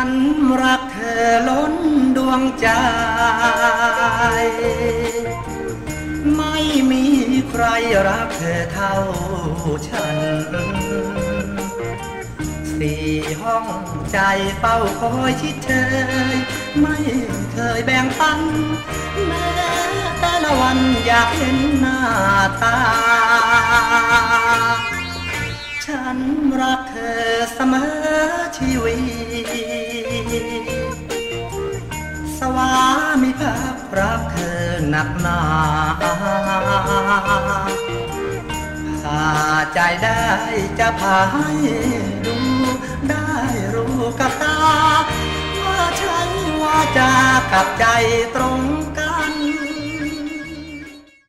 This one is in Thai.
นรักเธอล้นดวงใจไม่มีใครรักเธอเท่าฉันสี่ห้องใจเฝ้าคอยชิดเชยไม่เคยแบ่งปันแม้แต่ละวันอยากเห็นหน้าตาฉันรักเธอเสมอชีวิตสวามิภักดิ์รักเธอหนักหนาพาใจได้จะพาให้ดูได้รู้กับตาว่าฉันว่าจากับใจตรง